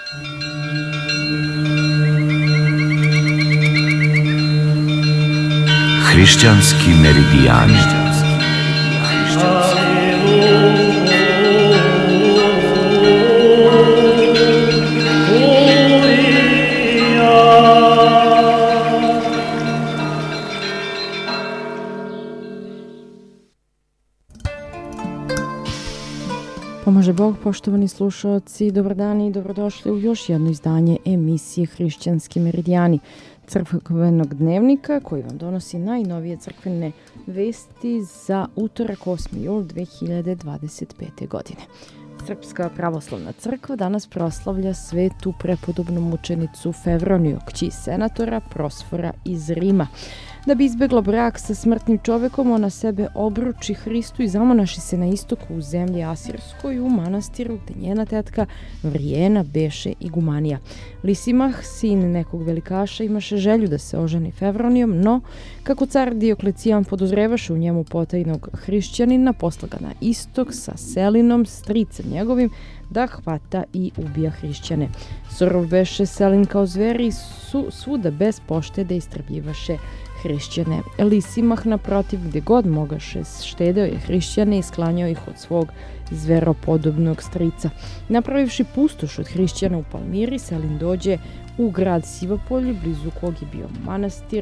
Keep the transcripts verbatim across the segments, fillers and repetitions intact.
Hrišćanski meridijani. Pomaže Bog, poštovani slušalci, dobar dan i dobrodošli u još jedno izdanje emisije Hrišćanski meridijani, crkvenog dnevnika koji vam donosi najnovije crkvene vesti za utorak osmi jul dve hiljade dvadeset pete. godine. Srpska pravoslavna crkva danas proslavlja svetu prepodobnu mučenicu Fevroniju, kći senatora Prosfora iz Rima. Da bi izbegla brak sa smrtnim čovekom, ona sebe obruči Hristu i zamonaši se na istoku u zemlji Asirskoj u manastiru gde njena tetka Vrijena beše igumanija. Lisimah, sin nekog velikaša, imaše želju da se oženi Fevronijom, no kako car Dioklecijan podozrevaše u njemu potajnog hrišćanina, posla ga na istok sa Selinom, stricem njegovim, da hvata i ubija hrišćane. Surov beše Selin kao zver i su, svuda bez poštede istrebljivaše hrišćane. Lisimah, naprotiv, gdje god mogaše, štedeo je hrišćane i sklanjao ih od svog zveropodobnog strica. Napravivši pustoš od hrišćana u Palmiri, Selin dođe u grad Sivapolju, blizu kog je bio manastir,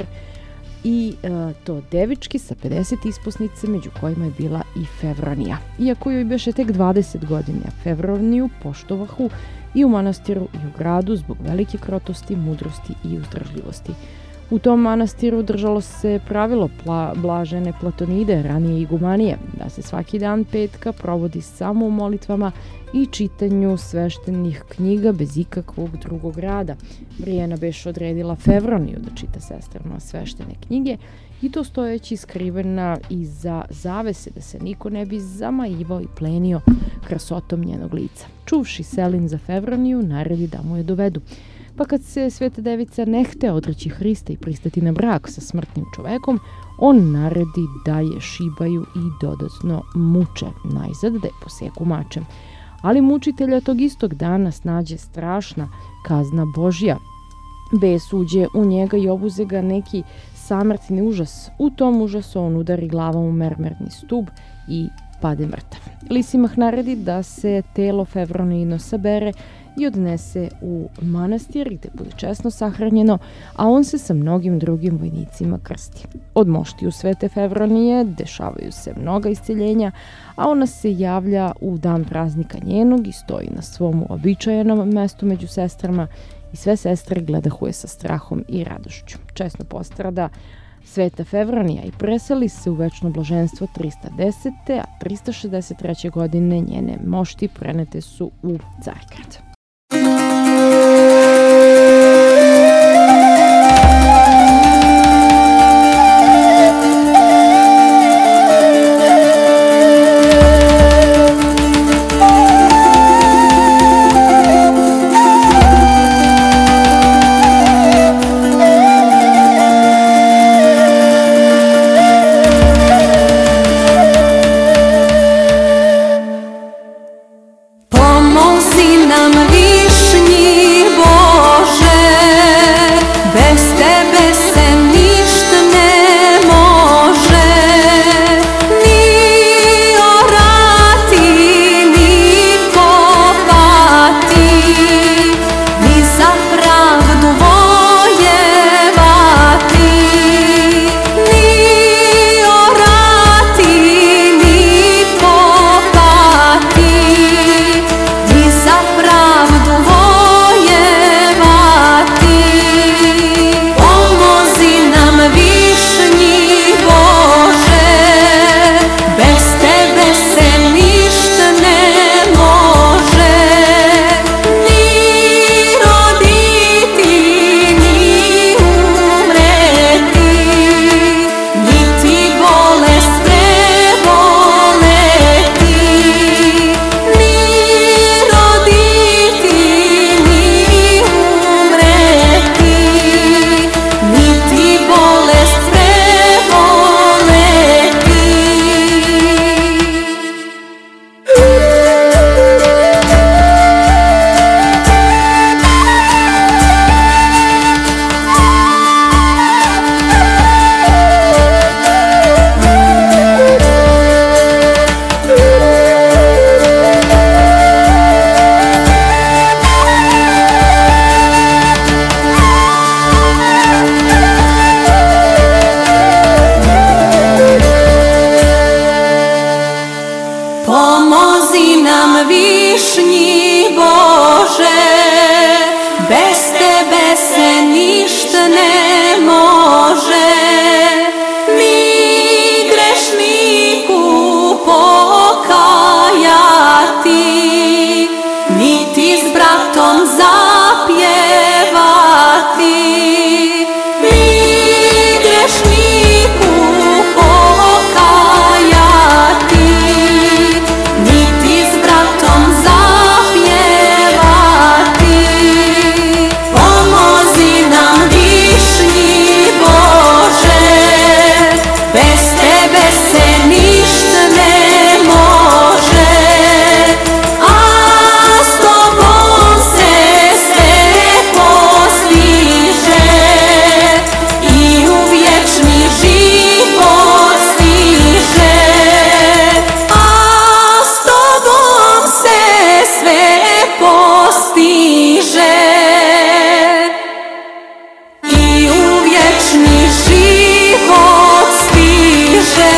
i e, to devički sa pedeset isposnice, među kojima je bila i Fevronija. Iako joj beše tek dvadeset godina, Fevroniju poštovahu i u manastiru i u gradu zbog velike krotosti, mudrosti i uzdržljivosti. U tom manastiru držalo se pravilo pla, blažene Platonide, ranije igumanije, da se svaki dan petka provodi samo u molitvama i čitanju sveštenih knjiga bez ikakvog drugog rada. Vrijena beše odredila Fevroniju da čita sestrama sveštene knjige i to stojeći skrivena iza zavese da se niko ne bi zamajivao i plenio krasotom njenog lica. Čuvši Selin za Fevroniju, naredi da mu je dovedu. Pa kad se Sveta Devica ne hte odreći Hrista i pristati na brak sa smrtnim čovekom, on naredi da je šibaju i dodatno muče, najzad da je poseku mačem. Ali mučitelja tog istog dana snađe strašna kazna Božja. Bes uđe u njega i obuze ga neki samrtni užas. U tom užasu on udari glavom u mermerni stub i pade mrtav. Lisimah naredi da se telo Fevronijino sabere i odnese u manastir gde bude česno sahranjeno, a on se sa mnogim drugim vojnicima krsti. Od moštiju Svete Fevronije dešavaju se mnoga isceljenja, a ona se javlja u dan praznika njenog i stoji na svom uobičajenom mestu među sestrama i sve sestre gledahuje sa strahom i radošću. Česno postrada Sveta Fevronija i preseli se u večno blaženstvo trista desete. a trista šezdeset treće. godine njene mošti prenete su u Cargrad. Pomozi nam višnji Bože, bez tebe se ništa ne može, ni orati, ni kopati, ni za pravdu vojevati, ni orati, ni kopati, ni za pravdu zapjevati. Mi grešniku pokajati, niti s bratom zapjevati. Pomozi nam višnji Bože, bez tebe se ništa ne može, a s tobom se sve postiže i u vječni život stiže. A s tobom se sve postiže i u vječni život stiže.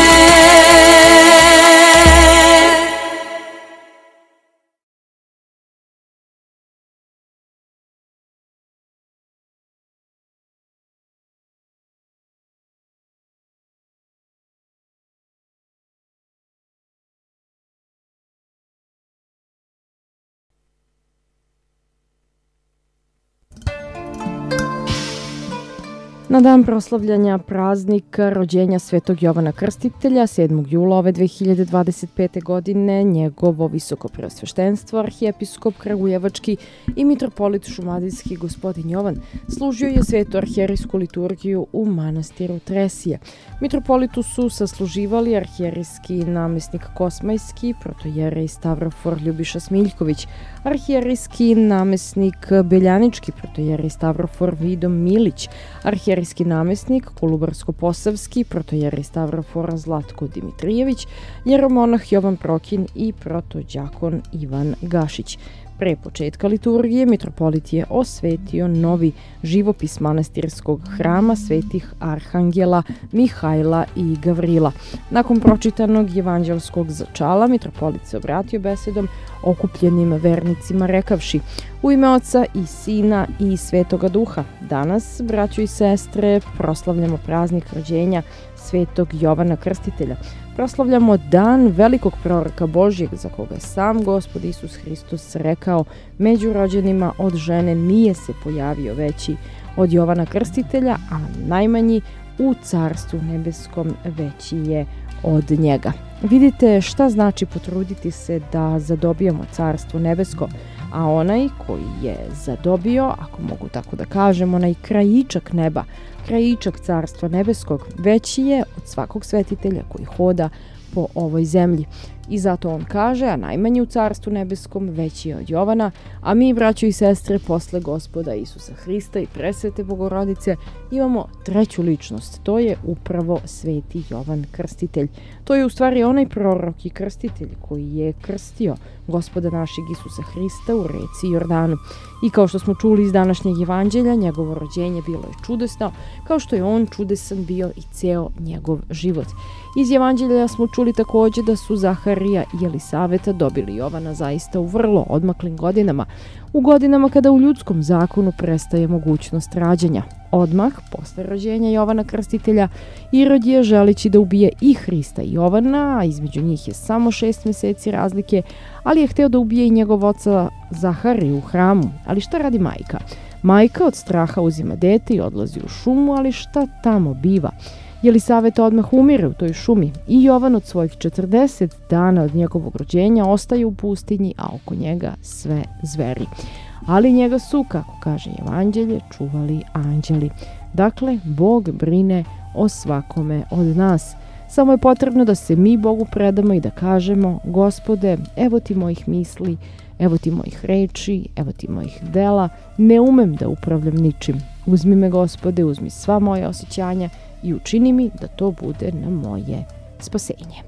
Na dan proslavljanja praznika rođenja Svetog Jovana Krstitelja, sedmog jula ove dve hiljade dvadeset pete. godine, njegovo visoko preosveštenstvo, arhijepiskop Kragujevački i mitropolit Šumadijski gospodin Jovan služio je svetu arhijerijsku liturgiju u manastiru Tresije. Mitropolitu su sasluživali arhijerijski namjesnik Kosmajski, protojerej Stavrofor Ljubiša Smiljković, arhijerijski namjesnik Beljanički, protojerej Stavrofor Vido Milić, arhijerijski namjesnik Kolubarsko-Posavski, protojerej Stavrofor Zlatko Dimitrijević, jeromonah Jovan Prokin i protođakon Ivan Gašić. Pre početka liturgije mitropolit je osvetio novi živopis manastirskog hrama svetih arhangela Mihajla i Gavrila. Nakon pročitanog evanđelskog začala mitropolit se obratio besedom okupljenim vernicima rekavši: u ime Oca i Sina i Svetoga Duha, danas, braćo i sestre, proslavljamo praznik rođenja Svetog Jovana Krstitelja. Proslavljamo dan velikog proroka Božjeg, za koga je sam Gospod Isus Hristos rekao: među rođenima od žene nije se pojavio veći od Jovana Krstitelja, a najmanji u Carstvu nebeskom veći je od njega. Vidite šta znači potruditi se da zadobijemo Carstvo nebesko, a onaj koji je zadobio, ako mogu tako da kažem, onaj krajičak neba, krajičak Carstva nebeskog, veći je od svakog svetitelja koji hoda po ovoj zemlji. I zato on kaže, a najmanji u Carstvu nebeskom veći je od Jovana, a mi, braćo i sestre, posle Gospoda Isusa Hrista i presvete Bogorodice, imamo treću ličnost, to je upravo Sveti Jovan Krstitelj. To je u stvari onaj prorok i krstitelj koji je krstio Gospoda našeg Isusa Hrista u reci Jordanu. I kao što smo čuli iz današnjeg evanđelja, njegovo rođenje bilo je čudesno, kao što je on čudesan bio i ceo njegov život. Iz evanđelja smo čuli također da su Zaharija i Jelisaveta dobili Jovana zaista u vrlo odmaklim godinama, u godinama kada u ljudskom zakonu prestaje mogućnost rađanja. Odmah, posle rođenja Jovana Krstitelja, Irod je, želeći da ubije i Hrista i Jovana, a između njih je samo šest meseci razlike, ali je hteo da ubije i njegov oca Zahariju u hramu. Ali šta radi majka? Majka od straha uzima dete i odlazi u šumu, ali šta tamo biva? Jelisaveta odmah umire u toj šumi i Jovan od svojih četrdeset dana od njegovog rođenja ostaje u pustinji, a oko njega sve zveri. Ali njega su, kako kaže evanđelje, čuvali anđeli. Dakle, Bog brine o svakome od nas. Samo je potrebno da se mi Bogu predamo i da kažemo: Gospode, evo ti mojih misli, evo ti mojih reči, evo ti mojih dela, ne umem da upravljam ničim. Uzmi me, Gospode, uzmi sva moja osjećanja i učini mi da to bude na moje spasenje.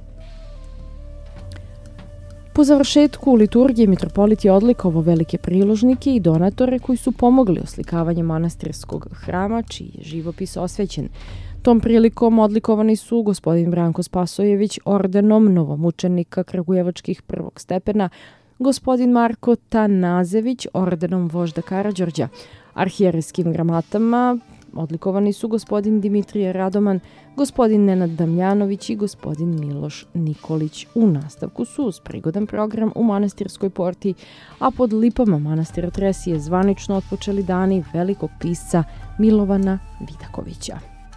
Po završetku liturgije mitropolit je odlikovao velike priložnike i donatore koji su pomogli oslikavanje manastirskog hrama, čiji je živopis osvećen. Tom prilikom odlikovani su gospodin Branko Spasojević ordenom novomučenika kragujevačkih prvog stepena, gospodin Marko Tanazević ordenom vožda Karađorđa, arhijerijskim gramatama Odlikovani su gospodin Dimitrije Radoman, gospodin Nenad Damljanović i gospodin Miloš Nikolić. U nastavku su uz prigodan program u manastirskoj porti, a pod lipama manastira Tresije zvanično otpočeli dani velikog pisca Milovana Vidakovića.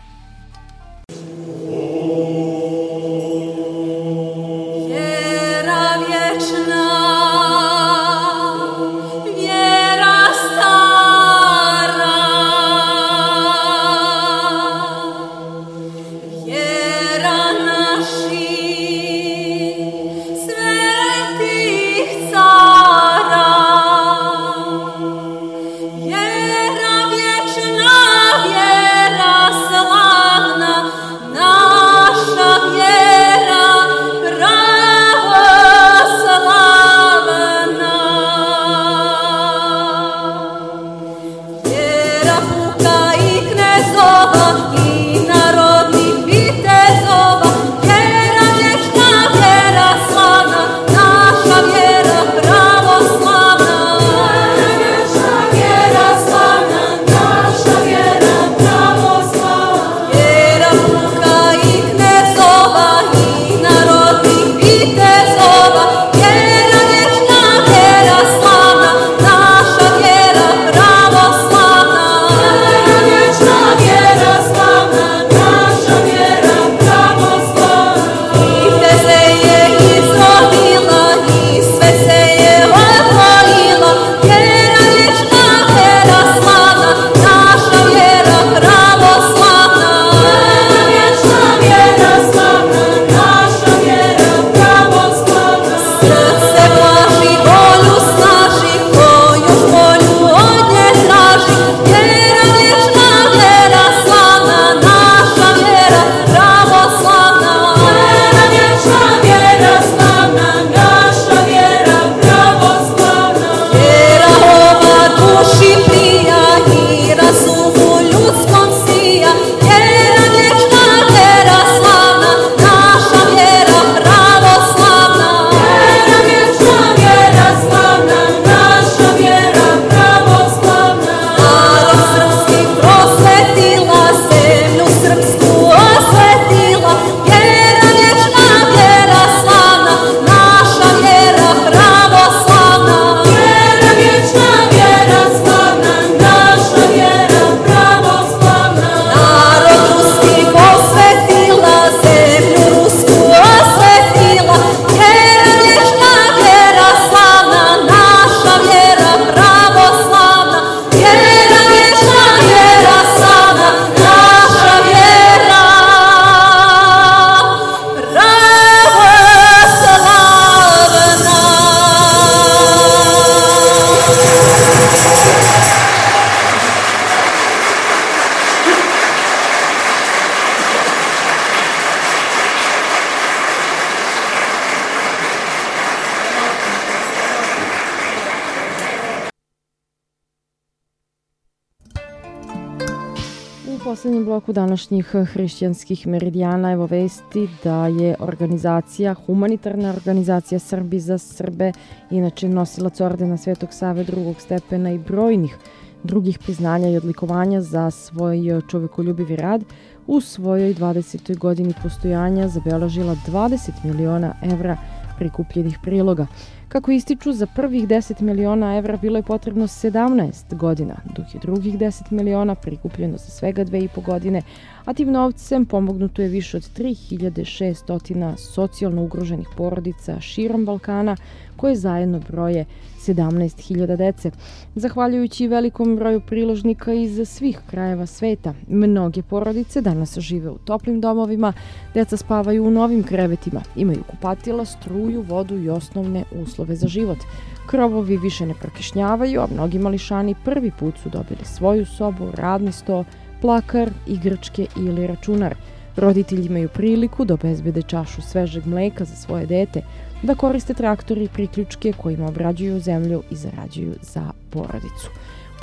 U poslednjem bloku današnjih hrišćanskih meridijana evo vesti da je organizacija, humanitarna organizacija Srbi za Srbe, inače nosilac ordena Svetog Save drugog stepena i brojnih drugih priznanja i odlikovanja za svoj čovekoljubivi rad, u svojoj dvadesetoj godini postojanja zabeležila dvadeset miliona evra prikupljenih priloga. Kako ističu, za prvih deset miliona evra bilo je potrebno sedamnaest godina, dok je drugih deset miliona prikupljeno za svega dve i po godine, a tim novcem pomognuto je više od tri hiljade šesto socijalno ugroženih porodica širom Balkana, koje zajedno broje sedamnaest hiljada dece. Zahvaljujući velikom broju priložnika iz svih krajeva sveta, mnoge porodice danas žive u toplim domovima, deca spavaju u novim krevetima, imaju kupatila, struju, vodu i osnovne uslove za život. Krovovi više ne prokišnjavaju, a mnogi mališani prvi put su dobili svoju sobu, radni sto, plakar, igračke ili računar. Roditelji imaju priliku da obezbede čašu svežeg mleka za svoje dete, da koriste traktori i priključke kojima obrađuju zemlju i zarađuju za porodicu.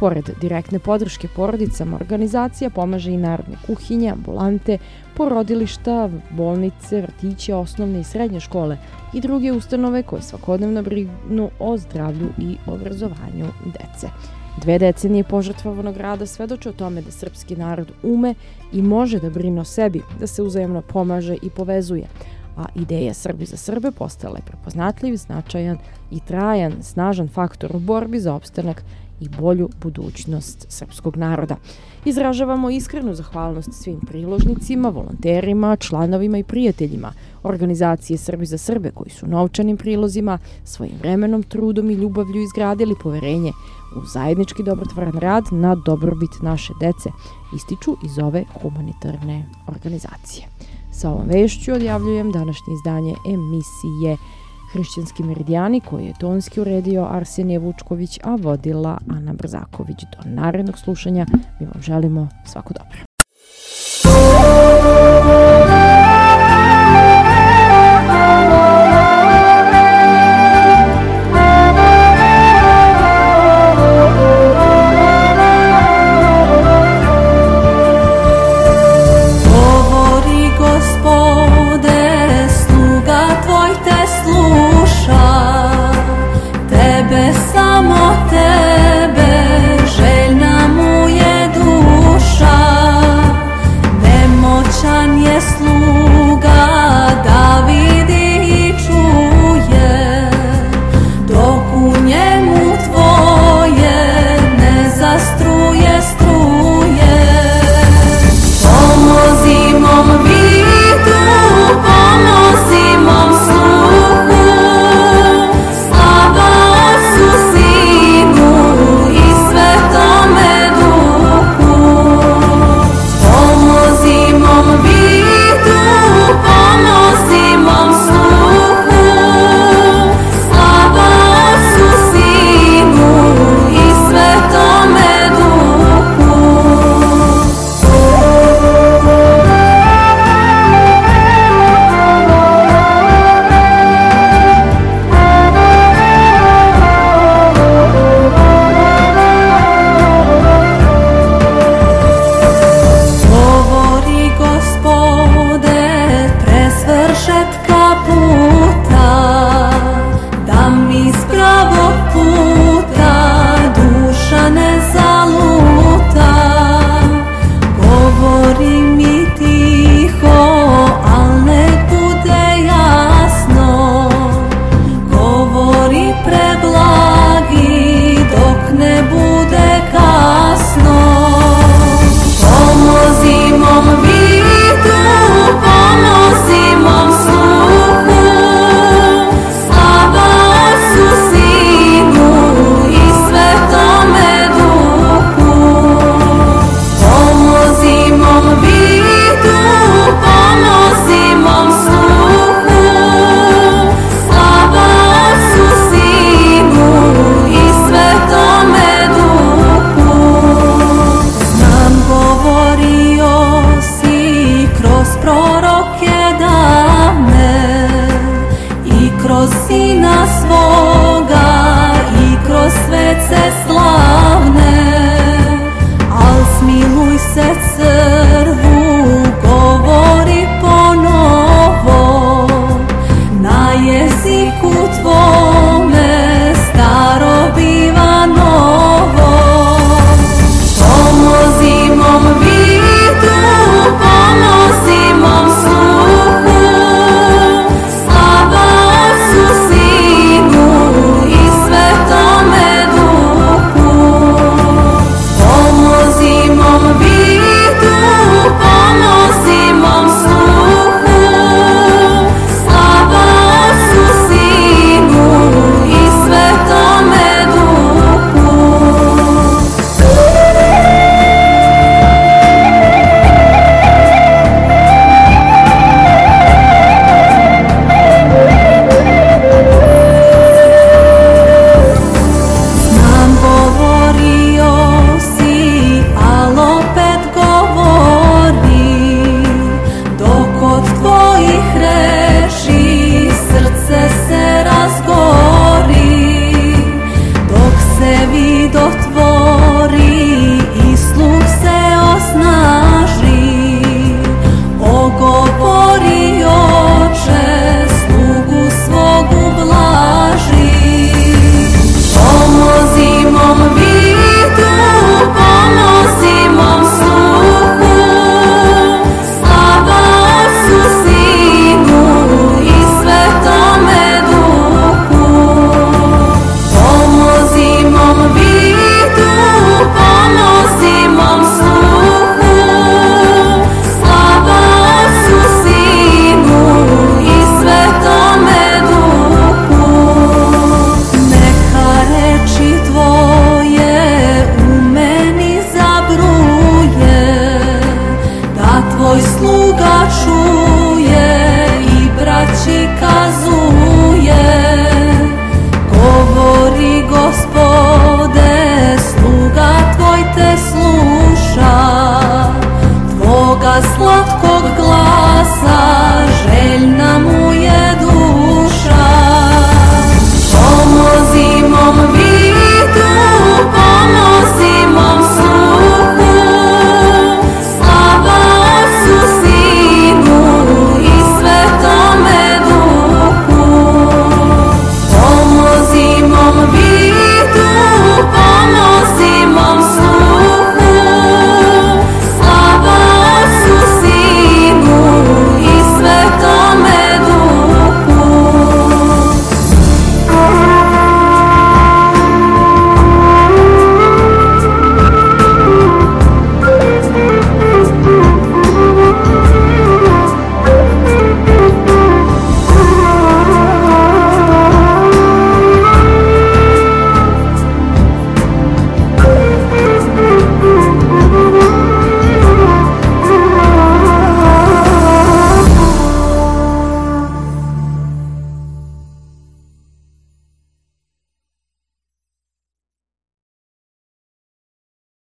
Pored direktne podrške porodicama, organizacija pomaže i narodne kuhinje, ambulante, porodilišta, bolnice, vrtiće, osnovne i srednje škole i druge ustanove koje svakodnevno brinu o zdravlju i obrazovanju dece. Dve decenije požrtvovanog rada svedoče o tome da srpski narod ume i može da brine o sebi, da se uzajamno pomaže i povezuje, a ideja Srbi za Srbe postala je prepoznatljiv, značajan i trajan, snažan faktor u borbi za opstanak i bolju budućnost srpskog naroda. Izražavamo iskrenu zahvalnost svim priložnicima, volonterima, članovima i prijateljima organizacije Srbi za Srbe koji su novčanim prilozima, svojim vremenom, trudom i ljubavlju izgradili poverenje u zajednički dobrotvoran rad na dobrobit naše dece, ističu iz ove humanitarne organizacije. Sa ovom vešću odjavljujem današnje izdanje emisije Hrišćanski meridijani, koji je tonski uredio Arsenije Vučković, a vodila Ana Brzaković. Do narednog slušanja mi vam želimo svako dobro. Tebe